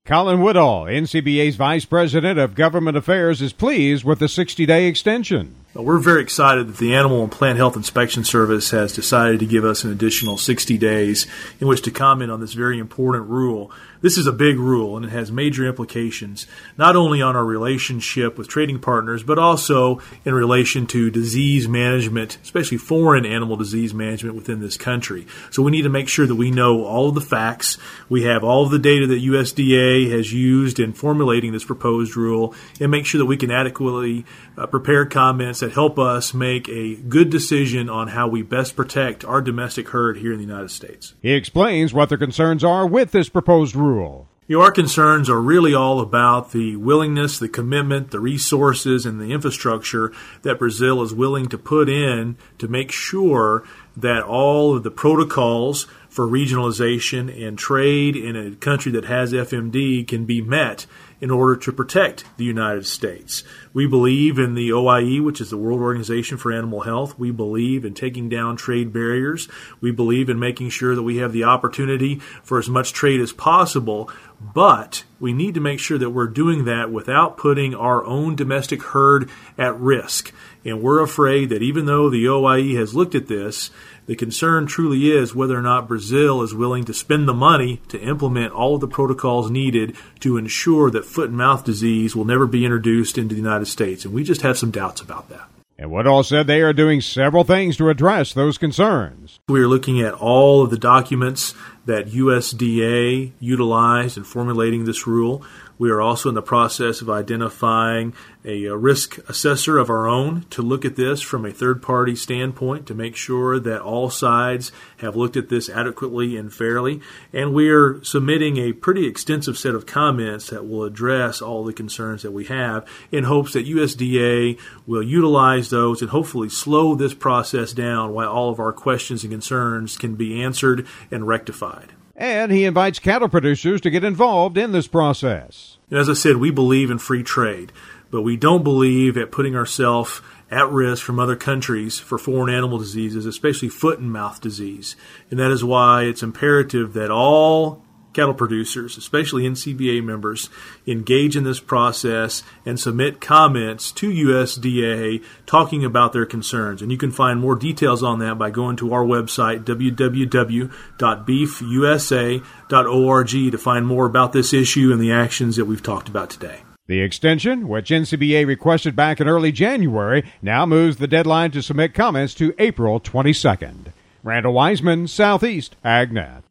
Colin Woodall, NCBA's Vice President of Government Affairs, is pleased with the 60-day extension. We're very excited that the Animal and Plant Health Inspection Service has decided to give us an additional 60 days in which to comment on this very important rule. This is a big rule, and it has major implications, not only on our relationship with trading partners, but also in relation to disease management, especially foreign animal disease management within this country. So we need to make sure that we know all of the facts. We have all of the data that USDA has used in formulating this proposed rule, and make sure that we can adequately prepare comments that help us make a good decision on how we best protect our domestic herd here in the United States. He explains what their concerns are with this proposed rule. Our concerns are really all about the willingness, the commitment, the resources, and the infrastructure that Brazil is willing to put in to make sure that all of the protocols for regionalization and trade in a country that has FMD can be met in order to protect the United States. We believe in the OIE, which is the World Organization for Animal Health. We believe in taking down trade barriers. We believe in making sure that we have the opportunity for as much trade as possible, but we need to make sure that we're doing that without putting our own domestic herd at risk. And we're afraid that even though the OIE has looked at this, the concern truly is whether or not Brazil is willing to spend the money to implement all of the protocols needed to ensure that foot and mouth disease will never be introduced into the United States. And we just have some doubts about that. And Woodall said they are doing several things to address those concerns. We are looking at all of the documents that USDA utilized in formulating this rule. We are also in the process of identifying a risk assessor of our own to look at this from a third-party standpoint to make sure that all sides have looked at this adequately and fairly. And we are submitting a pretty extensive set of comments that will address all the concerns that we have in hopes that USDA will utilize those and hopefully slow this process down while all of our questions and concerns can be answered and rectified. And he invites cattle producers to get involved in this process. As I said, we believe in free trade, but we don't believe at putting ourselves at risk from other countries for foreign animal diseases, especially foot and mouth disease. And that is why it's imperative that all cattle producers, especially NCBA members, engage in this process and submit comments to USDA talking about their concerns. And you can find more details on that by going to our website, www.beefusa.org, to find more about this issue and the actions that we've talked about today. The extension, which NCBA requested back in early January, now moves the deadline to submit comments to April 22nd. Randall Wiseman, Southeast AgNet.